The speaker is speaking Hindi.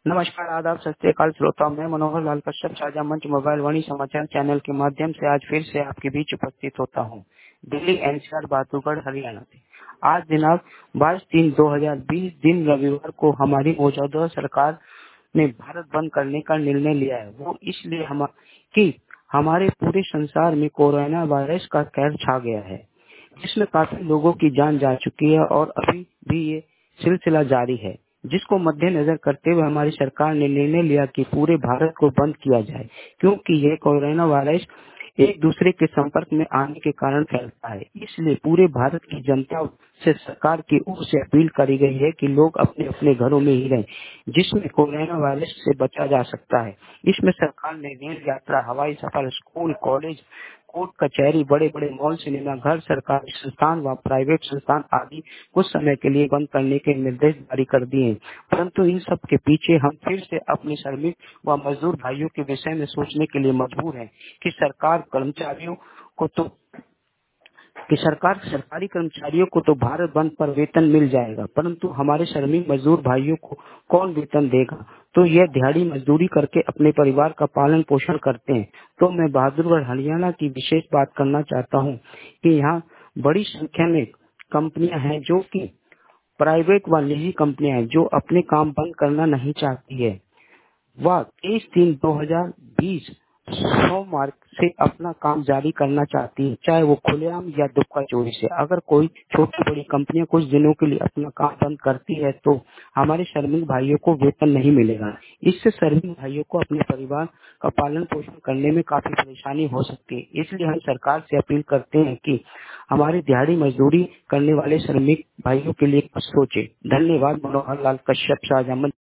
नमस्कार, आदाब, सत श्री अकाल श्रोता। मैं मनोहर लाल कश्यप शाहजहां मंच मोबाइल वाणी समाचार चैनल के माध्यम से आज फिर से आपके बीच उपस्थित होता हूं, दिल्ली एनसीआर बातूगढ़ हरियाणा से। आज दिनांक 22/3/2020 दिन रविवार को हमारी मौजूदा सरकार ने भारत बंद करने का निर्णय लिया है। वो इसलिए कि हमारे पूरे संसार में कोरोना वायरस का कहर छा गया है, जिसमें काफी लोगों की जान जा चुकी है और अभी भी ये सिलसिला जारी है, जिसको मद्देनजर करते हुए हमारी सरकार ने निर्णय लिया कि पूरे भारत को बंद किया जाए, क्योंकि यह कोरोना वायरस एक दूसरे के संपर्क में आने के कारण फैलता है। इसलिए पूरे भारत की जनता से सरकार की ओर से अपील करी गई है कि लोग अपने अपने घरों में ही रहें, जिसमें कोरोना वायरस से बचा जा सकता है। इसमें सरकार ने रेल यात्रा, हवाई सफर, स्कूल, कॉलेज, कोर्ट कचहरी, बड़े बड़े मॉल, सिनेमा घर, सरकारी संस्थान व प्राइवेट संस्थान आदि कुछ समय के लिए बंद करने के निर्देश जारी कर दिए। परंतु इन सब के पीछे हम फिर से अपने श्रमिक व मजदूर भाइयों के विषय में सोचने के लिए मजबूर हैं कि सरकारी कर्मचारियों को तो भारत बंद पर वेतन मिल जाएगा, परंतु हमारे श्रमिक मजदूर भाइयों को कौन वेतन देगा? तो यह दिहाड़ी मजदूरी करके अपने परिवार का पालन पोषण करते हैं। तो मैं बहादुरगढ़ हरियाणा की विशेष बात करना चाहता हूँ कि यहाँ बड़ी संख्या में कंपनियां हैं, जो कि प्राइवेट व निजी कंपनियां हैं, जो अपने काम बंद करना नहीं चाहती है। वह 23/3/2020 सोमवार से अपना काम जारी करना चाहती है, चाहे वो खुलेआम या दुक्का चोरी से। अगर कोई छोटी बड़ी कंपनियां कुछ दिनों के लिए अपना काम बंद करती है तो हमारे श्रमिक भाइयों को वेतन नहीं मिलेगा। इससे श्रमिक भाइयों को अपने परिवार का पालन पोषण करने में काफी परेशानी हो सकती है। इसलिए हम सरकार से अपील करते हैं कि हमारे दिहाड़ी मजदूरी करने वाले श्रमिक भाइयों के लिए कुछ सोचे। धन्यवाद। मनोहर लाल कश्यप, शाहजहां।